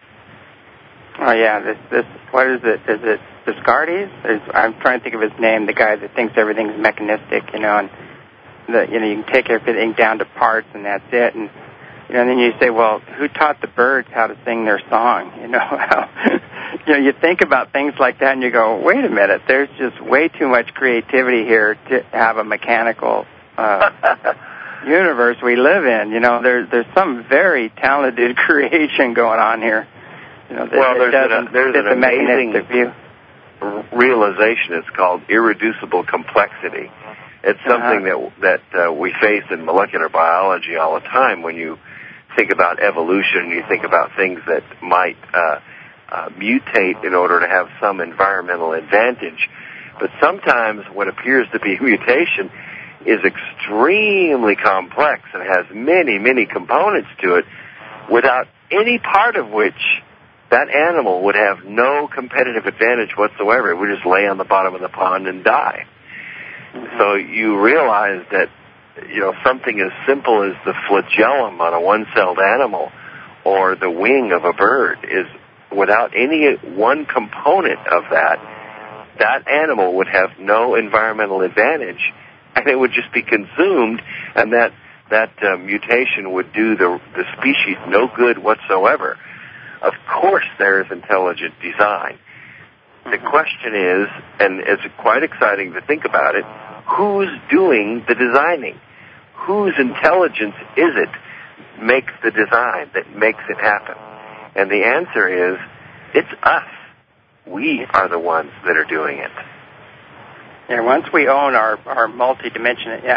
Oh, yeah, this, this, what is it? Is it Descartes? There's, I'm trying to think of his name, the guy that thinks everything's mechanistic, you know, and the, you know, you can take everything down to parts and that's it. And, you know, and then you say, well, who taught the birds how to sing their song? You know, how, you know, you think about things like that and you go, wait a minute, there's just way too much creativity here to have a mechanical uh, universe we live in. You know, there's there's some very talented creation going on here. You know, well, there's an, there's an amazing view. realization. It's called irreducible complexity. It's something uh-huh. that that uh, we face in molecular biology all the time. When you think about evolution, you think about things that might uh, uh, mutate in order to have some environmental advantage. But sometimes what appears to be mutation is extremely complex and has many, many components to it, without any part of which that animal would have no competitive advantage whatsoever. It would just lay on the bottom of the pond and die. Mm-hmm. So you realize that, you know, something as simple as the flagellum on a one-celled animal or the wing of a bird is, without any one component of that, that animal would have no environmental advantage, and it would just be consumed, and that that uh, mutation would do the the species no good whatsoever. Of course, there is intelligent design. The question is, and it's quite exciting to think about it, who's doing the designing? Whose intelligence is it makes the design, that makes it happen? And the answer is, it's us. We are the ones that are doing it. Yeah, once we own our, our multi-dimensionality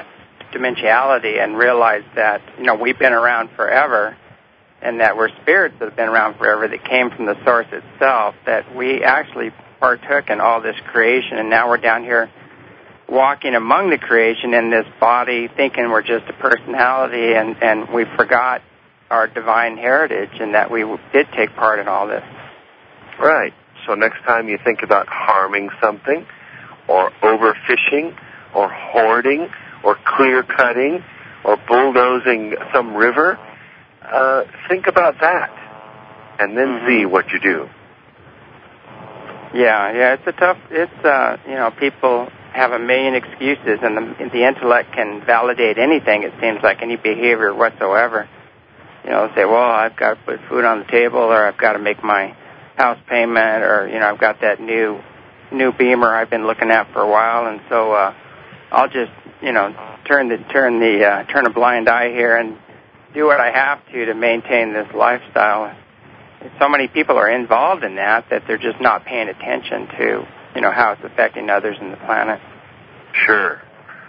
and realize that, you know, we've been around forever, and that we're spirits that have been around forever that came from the source itself, that we actually partook in all this creation, and now we're down here walking among the creation in this body thinking we're just a personality, and, and we forgot our divine heritage and that we did take part in all this. Right. So next time you think about harming something or overfishing or hoarding or clear-cutting or bulldozing some river, uh, think about that, and then mm-hmm. see what you do. Yeah, yeah, it's a tough, it's, uh, you know, people have a million excuses, and the, the intellect can validate anything, it seems like, any behavior whatsoever. You know, say, well, I've got to put food on the table, or I've got to make my house payment, or, you know, I've got that new new Beamer I've been looking at for a while, and so uh, I'll just, you know, turn the turn the uh, turn a blind eye here and do what I have to to maintain this lifestyle. So many people are involved in that that they're just not paying attention to, you know, how it's affecting others in the planet. Sure.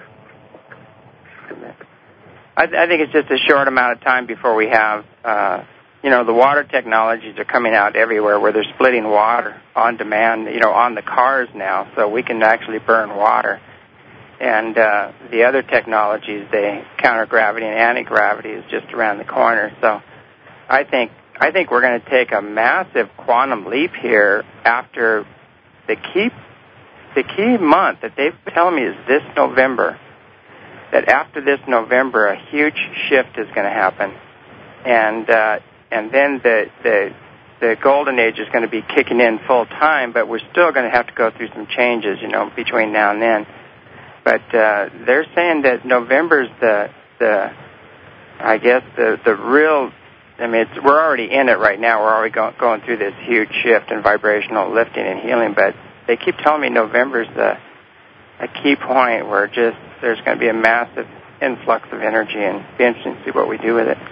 I, I think it's just a short amount of time before we have, uh, you know, the water technologies are coming out everywhere where they're splitting water on demand, you know, on the cars now, so we can actually burn water. And uh, the other technologies, the counter-gravity and anti-gravity, is just around the corner. So I think I think we're going to take a massive quantum leap here after the key the key month that they've been telling me is this November. That after this November, a huge shift is going to happen, and uh, and then the the the golden age is going to be kicking in full time. But we're still going to have to go through some changes, you know, between now and then. But uh, they're saying that November's the the I guess the the real. I mean, it's, we're already in it right now. We're already go, going through this huge shift in vibrational lifting and healing. But they keep telling me November's the a key point where just there's going to be a massive influx of energy, and it'll be interesting to see what we do with it.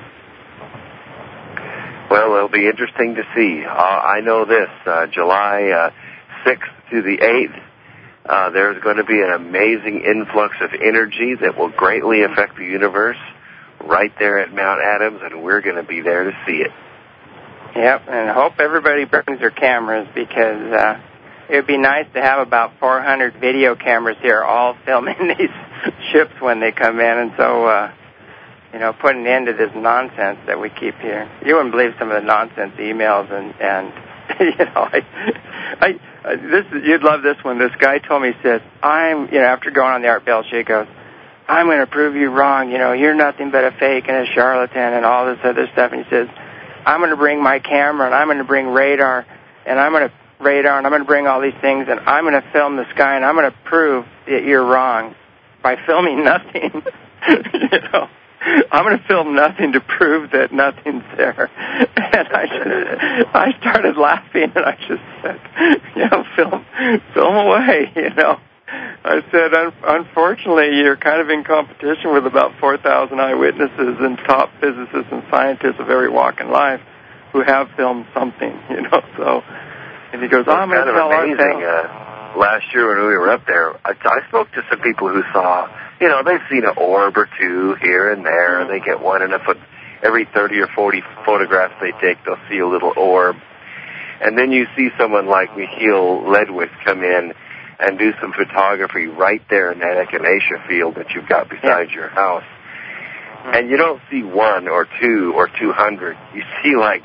Well, it'll be interesting to see. Uh, I know this, uh, July uh, sixth to the eighth, uh, there's going to be an amazing influx of energy that will greatly affect the universe right there at Mount Adams, and we're going to be there to see it. Yep, and I hope everybody brings their cameras, because uh, it would be nice to have about four hundred video cameras here all filming these ships when they come in, and so, uh, you know, put an end to this nonsense that we keep here. You wouldn't believe some of the nonsense emails, and, and you know, I, I, I, this, you'd love this one. This guy told me, he says, I'm, you know, after going on the Art Bell show, he goes, I'm going to prove you wrong. You know, you're nothing but a fake and a charlatan and all this other stuff. And he says, I'm going to bring my camera, and I'm going to bring radar, and I'm going to radar, and I'm going to bring all these things, and I'm going to film the sky, and I'm going to prove that you're wrong by filming nothing. You know, I'm going to film nothing to prove that nothing's there. And I just, I started laughing, and I just said, you know, film, film away, you know. I said, unfortunately, you're kind of in competition with about four thousand eyewitnesses and top physicists and scientists of every walk in life who have filmed something, you know. So, and he goes, oh, I'm going to tell our tale. Uh, last year when we were up there, I, I spoke to some people who saw, you know, they've seen an orb or two here and there. Mm-hmm. They get one in a foot. Every thirty or forty photographs they take, they'll see a little orb. And then you see someone like Michiel Ledwith come in and do some photography right there in that echinacea field that you've got beside yeah. your house. Mm-hmm. And you don't see one or two or two hundred. You see, like,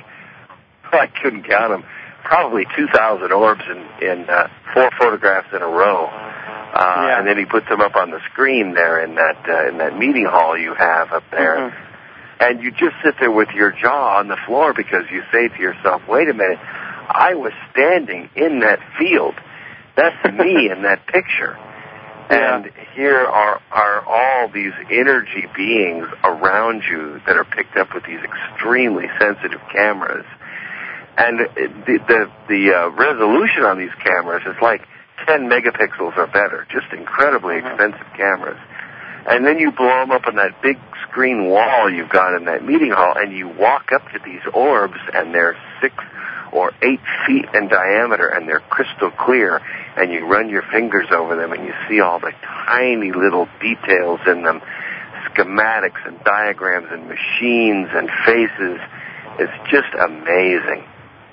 I couldn't count them, probably two thousand orbs in, in uh, four photographs in a row. Uh, yeah. And then he puts them up on the screen there in that uh, in that meeting hall you have up there. Mm-hmm. And you just sit there with your jaw on the floor, because you say to yourself, wait a minute, I was standing in that field. That's me in that picture. Yeah. And here are, are all these energy beings around you that are picked up with these extremely sensitive cameras. And the the, the uh, resolution on these cameras is like ten megapixels or better, just incredibly mm-hmm. expensive cameras. And then you blow them up on that big screen wall you've got in that meeting hall, and you walk up to these orbs, and they're six or eight feet in diameter, and they're crystal clear, and you run your fingers over them, and you see all the tiny little details in them, schematics and diagrams and machines and faces. It's just amazing.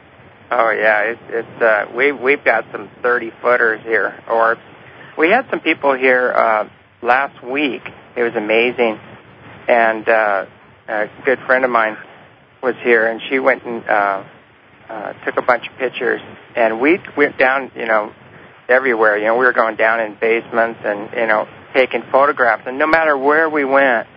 Oh yeah, it's, it's uh, we we've got some thirty footers here. Or we had some people here uh, last week. It was amazing, and uh, a good friend of mine was here, and she went and uh, uh, took a bunch of pictures. And we went down, you know, everywhere. You know, we were going down in basements and you know taking photographs. And no matter where we went,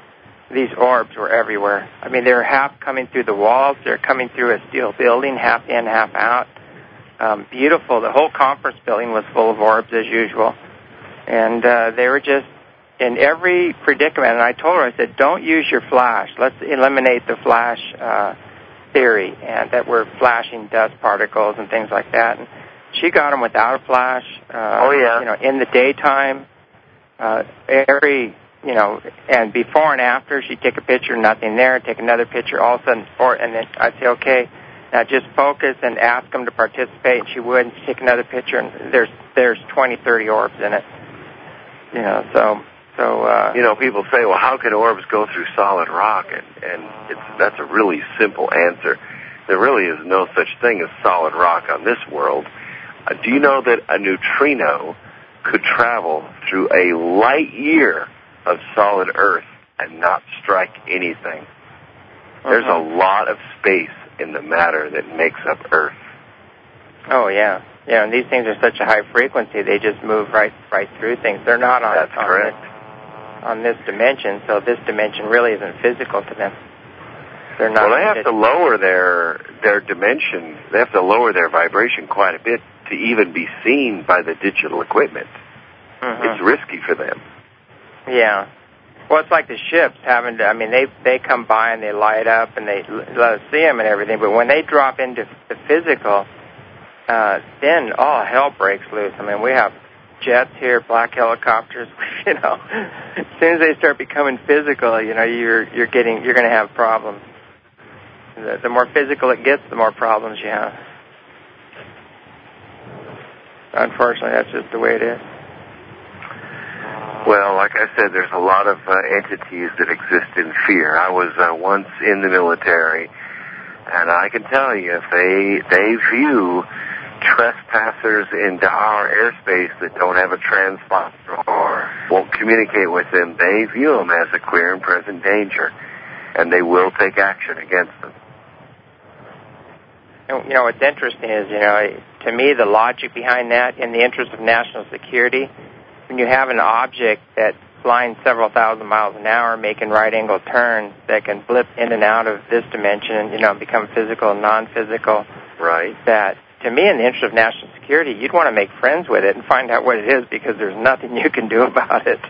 these orbs were everywhere. I mean, they were half coming through the walls. They were coming through a steel building, half in, half out. Um, beautiful. The whole conference building was full of orbs, as usual. And uh, they were just in every predicament. And I told her, I said, don't use your flash. Let's eliminate the flash uh, theory, and that we're flashing dust particles and things like that. And she got them without a flash. Uh, oh, yeah. You know, in the daytime, uh, every... You know, and before and after, she'd take a picture, nothing there, take another picture, all of a sudden, or, and then I'd say, okay, now just focus and ask them to participate, and she would, and she'd take another picture, and there's there's twenty, thirty orbs in it. You know, so, so, uh... You know, people say, well, how can orbs go through solid rock? And, and it's, that's a really simple answer. There really is no such thing as solid rock on this world. Uh, do you know that a neutrino could travel through a light year of solid Earth and not strike anything? Uh-huh. There's a lot of space in the matter that makes up Earth. Oh, yeah. Yeah, and these things are such a high frequency, they just move right right through things. They're not on, That's on, correct. This, on this dimension, so this dimension really isn't physical to them. They're not. Well, they have to lower their their dimension. They have to lower their vibration quite a bit to even be seen by the digital equipment. Uh-huh. It's risky for them. Yeah. Well, it's like the ships having to, I mean, they they come by and they light up and they let us see them and everything, but when they drop into the physical, uh, then all hell breaks loose. I mean, we have jets here, black helicopters, you know. As soon as they start becoming physical, you know, you're you're getting, you're going to have problems. The, the more physical it gets, the more problems you have. Unfortunately, that's just the way it is. Well, like I said, there's a lot of uh, entities that exist in fear. I was uh, once in the military, and I can tell you, if they they view trespassers into our airspace that don't have a transponder or won't communicate with them, they view them as a clear and present danger, and they will take action against them. And, you know, what's interesting is, you know, to me, the logic behind that, in the interest of national security, when you have an object that's flying several thousand miles an hour, making right-angle turns that can blip in and out of this dimension and, you know, become physical and non-physical. Right. That, to me, in the interest of national security, you'd want to make friends with it and find out what it is, because there's nothing you can do about it.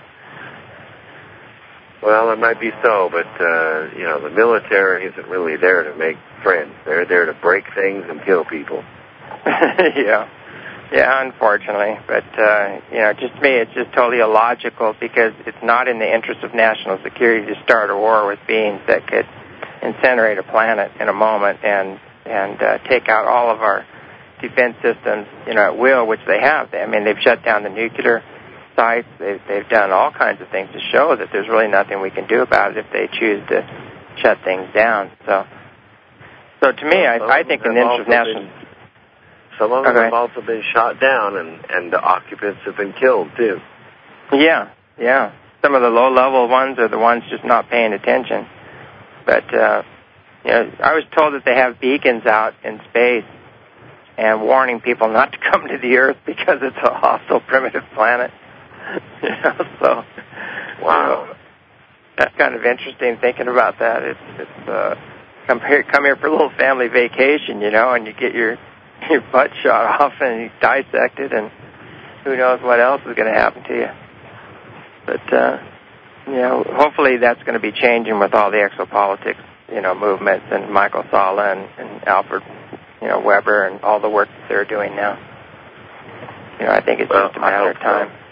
Well, it might be so, but, uh, you know, the military isn't really there to make friends. They're there to break things and kill people. Yeah. Yeah, unfortunately. But, uh, you know, just to me, it's just totally illogical, because it's not in the interest of national security to start a war with beings that could incinerate a planet in a moment and, and uh, take out all of our defense systems, you know, at will, which they have. I mean, they've shut down the nuclear sites. They've, they've done all kinds of things to show that there's really nothing we can do about it if they choose to shut things down. So, so to me, I, I think in the interest of national... Been, some of them okay. have also been shot down, and, and the occupants have been killed, too. Yeah, yeah. Some of the low-level ones are the ones just not paying attention. But, uh, you know, I was told that they have beacons out in space and warning people not to come to the Earth because it's a hostile, primitive planet. You know, so, wow, you know, that's kind of interesting thinking about that. It's, it's uh, come here, come here for a little family vacation, you know, and you get your your butt shot off and you dissected, and who knows what else is going to happen to you. But uh, you know, hopefully that's going to be changing with all the exopolitics, you know, movements, and Michael Salla and, and Alfred, you know, Weber, and all the work that they're doing now. You know, I think it's well, just a matter of time. So.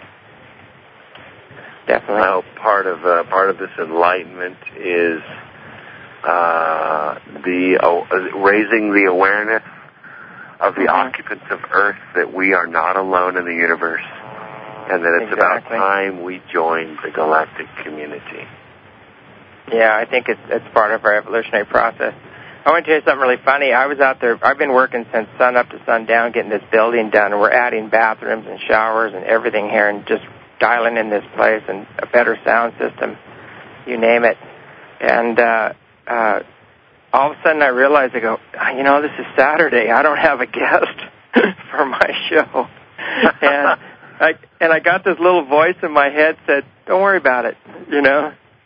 Definitely. I hope part of uh, part of this enlightenment is uh, the uh, raising the awareness of the mm-hmm. occupants of Earth that we are not alone in the universe, and that it's exactly. about time we joined the galactic community. Yeah, I think it's it's part of our evolutionary process. I want to tell you something really funny. I was out there, I've been working since sun up to sundown getting this building done, and we're adding bathrooms and showers and everything here, and just dialing in this place, and a better sound system, you name it. And uh, uh, all of a sudden I realized, I go, you know, this is Saturday. I don't have a guest for my show. and I and I got this little voice in my head said, don't worry about it, you know.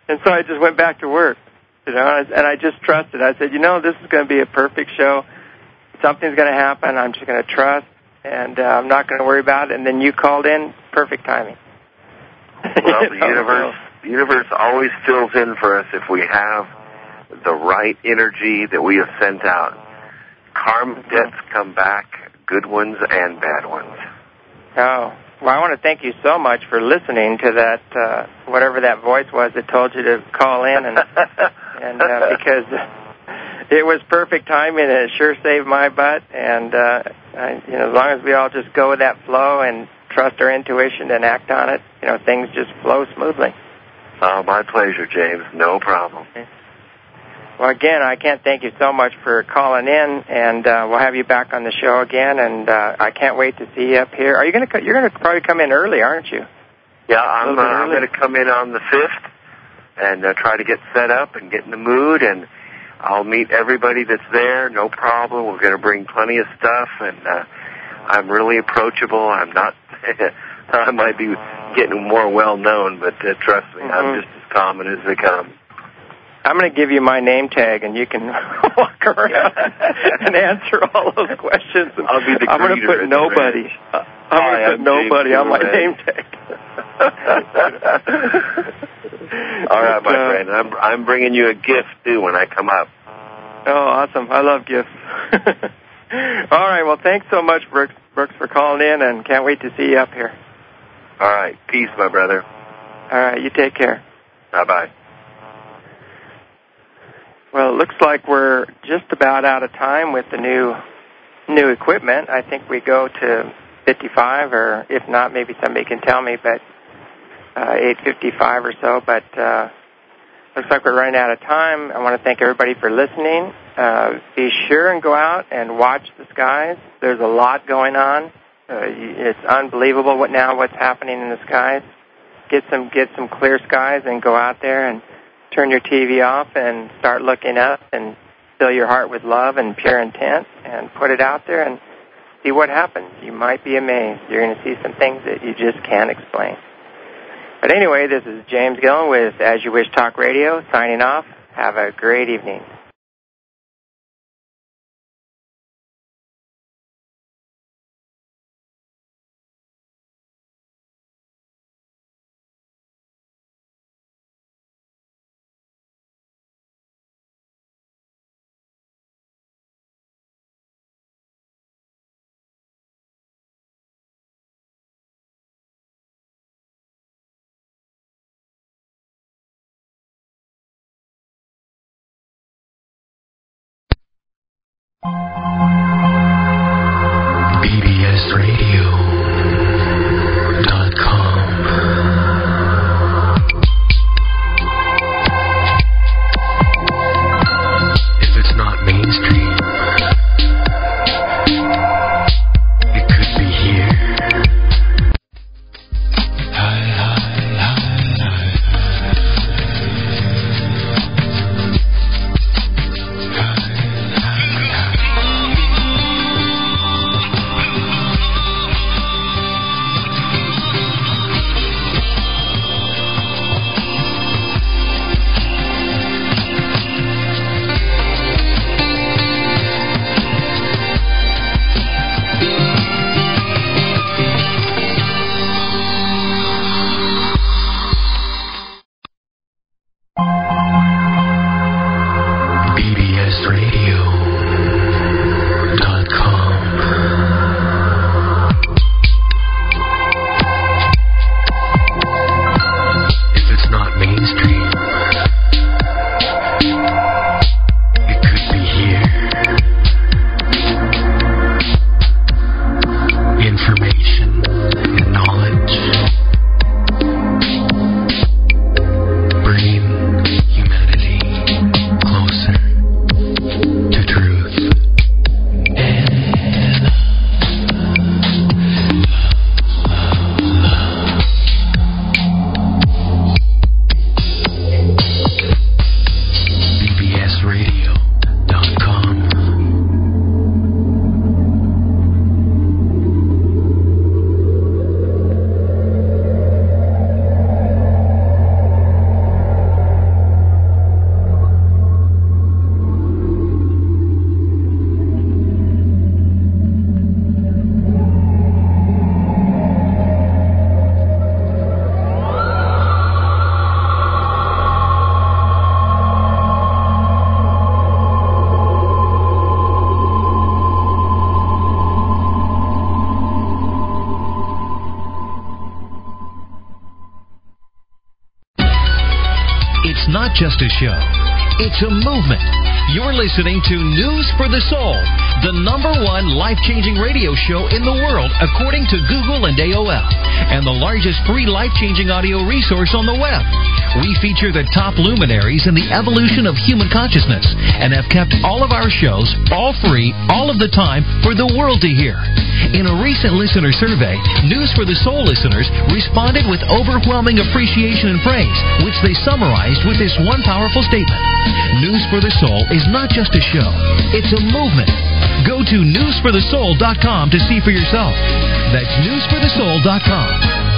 And so I just went back to work, you know, and I just trusted. I said, you know, this is going to be a perfect show. Something's going to happen. I'm just going to trust, and uh, I'm not going to worry about it. And then you called in, perfect timing. Well, the universe, the universe always fills in for us if we have the right energy that we have sent out. Karma debts come back, good ones and bad ones. Oh, well, I want to thank you so much for listening to that, uh, whatever that voice was that told you to call in, and and uh, because it was perfect timing, and it sure saved my butt. And uh, I, you know, as long as we all just go with that flow and trust our intuition and act on it, you know, things just flow smoothly. Oh, my pleasure, James. No problem. Okay. Well, again, I can't thank you so much for calling in, and uh, we'll have you back on the show again. And uh, I can't wait to see you up here. Are you going to? You're going to probably come in early, aren't you? Yeah, I'm. Uh, I'm going to come in on the fifth and uh, try to get set up and get in the mood, and I'll meet everybody that's there. No problem. We're going to bring plenty of stuff, and uh, I'm really approachable. I'm not. I might be getting more well known, but uh, trust me, mm-hmm. I'm just as common as they come. I'm going to give you my name tag, and you can walk around and answer all those questions. I'll be the I'm going to put nobody. I'm going to put nobody on my name tag. All right, my uh, friend. I'm I'm bringing you a gift too when I come up. Oh, awesome! I love gifts. All right. Well, thanks so much, Brooks, Brooks, for calling in, and can't wait to see you up here. All right. Peace, my brother. All right. You take care. Bye bye. Well, it looks like we're just about out of time with the new new equipment. I think we go to fifty-five, or if not, maybe somebody can tell me, but uh, eight fifty-five or so. But uh, looks like we're running out of time. I want to thank everybody for listening. Uh, be sure and go out and watch the skies. There's a lot going on. Uh, it's unbelievable what now what's happening in the skies. Get some get some clear skies and go out there and turn your T V off and start looking up and fill your heart with love and pure intent and put it out there and see what happens. You might be amazed. You're going to see some things that you just can't explain. But anyway, this is James Gillen with As You Wish Talk Radio, signing off. Have a great evening. B B S radio dot com. If it's not mainstream, it could be here. Hi, hi, hi, hi. Hi, hi, hi. It's not just a show. It's a movement. You're listening to News for the Soul, the number one life-changing radio show in the world, according to Google and A O L, and the largest free life-changing audio resource on the web. We feature the top luminaries in the evolution of human consciousness and have kept all of our shows all free, all of the time, for the world to hear. In a recent listener survey, News for the Soul listeners responded with overwhelming appreciation and praise, which they summarized with this one powerful statement. News for the Soul is not just a show, it's a movement. Go to news for the soul dot com to see for yourself. That's news for the soul dot com.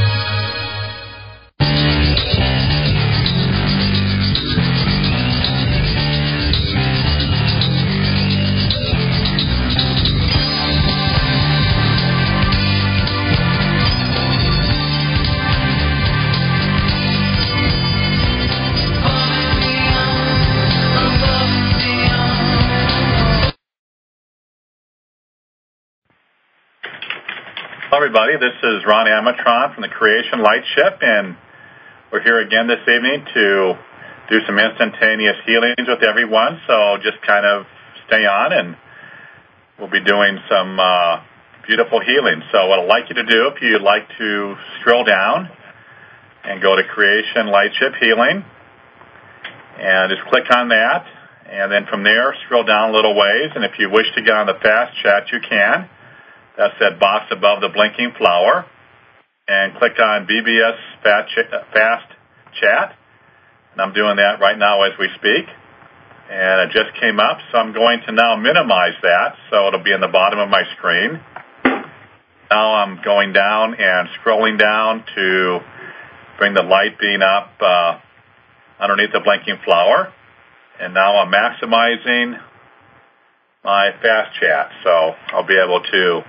Hello, everybody. This is Ron Amatron from the Creation Light Ship, and we're here again this evening to do some instantaneous healings with everyone. So just kind of stay on, and we'll be doing some uh, beautiful healings. So what I'd like you to do, if you'd like to scroll down and go to Creation Light Ship Healing, and just click on that, and then from there, scroll down a little ways, and if you wish to get on the fast chat, you can. That's that box above the blinking flower. And click on B B S Fast Chat. And I'm doing that right now as we speak. And it just came up, so I'm going to now minimize that, so it'll be in the bottom of my screen. Now I'm going down and scrolling down to bring the light beam up uh, underneath the blinking flower. And now I'm maximizing my fast chat, so I'll be able to